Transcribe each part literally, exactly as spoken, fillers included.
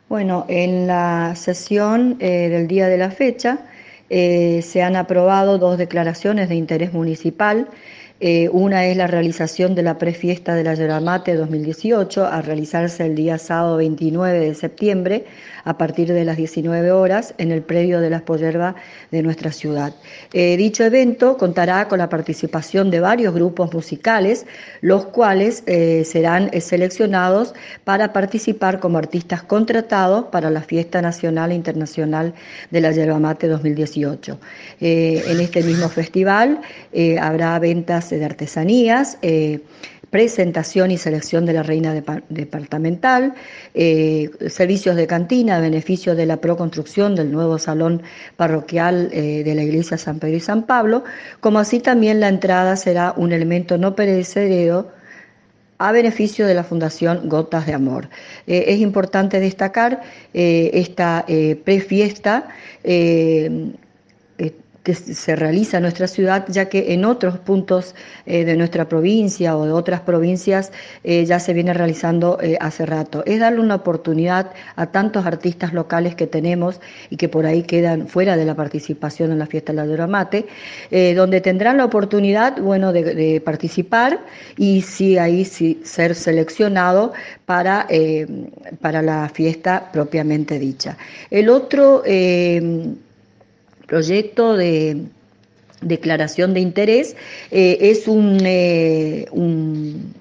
Bueno, en la sesión eh, del día de la fecha eh, se han aprobado dos declaraciones de interés municipal. Eh, una es la realización de la prefiesta de la Yerba Mate dos mil dieciocho, a realizarse el día sábado veintinueve de septiembre a partir de las diecinueve horas en el predio de la Spoyerba de nuestra ciudad. Eh, dicho evento contará con la participación de varios grupos musicales, los cuales eh, serán eh, seleccionados para participar como artistas contratados para la Fiesta Nacional e Internacional de la Yerba Mate dos mil dieciocho. Eh, en este mismo festival eh, habrá ventas de artesanías, eh, presentación y selección de la reina departamental, eh, servicios de cantina a beneficio de la proconstrucción del nuevo salón parroquial eh, de la iglesia San Pedro y San Pablo, como así también la entrada será un elemento no perecedero a beneficio de la Fundación Gotas de Amor. Eh, es importante destacar eh, esta eh, prefiesta eh, eh, que se realiza en nuestra ciudad, ya que en otros puntos eh, de nuestra provincia o de otras provincias eh, ya se viene realizando eh, hace rato. Es darle una oportunidad a tantos artistas locales que tenemos y que por ahí quedan fuera de la participación en la fiesta de la Yerba Mate, eh, donde tendrán la oportunidad, bueno, de, de participar y sí ahí sí ser seleccionado para, eh, para la fiesta propiamente dicha. El otro eh, proyecto de declaración de interés eh, es un, eh, un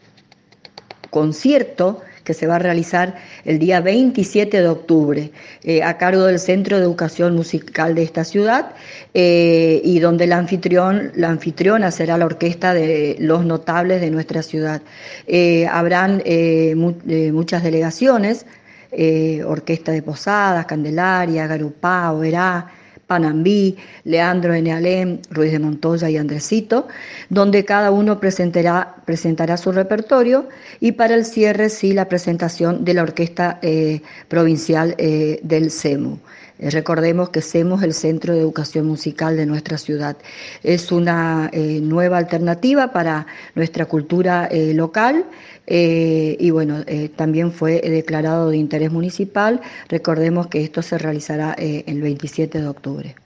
concierto que se va a realizar el día veintisiete de octubre eh, a cargo del Centro de Educación Musical de esta ciudad eh, y donde la, anfitrión, la anfitriona será la orquesta de los notables de nuestra ciudad. Eh, habrán eh, mu eh, muchas delegaciones, eh, Orquesta de Posadas, Candelaria, Garupá, Oberá, Panambí, Leandro N. Alem, Ruiz de Montoya y Andresito, donde cada uno presentará, presentará su repertorio y para el cierre sí la presentación de la Orquesta eh, Provincial eh, del CEMU. Eh, recordemos que CEMU es el Centro de Educación Musical de nuestra ciudad. Es una eh, nueva alternativa para nuestra cultura eh, local eh, y bueno, eh, también fue declarado de interés municipal. Recordemos que esto se realizará eh, el veintisiete de octubre.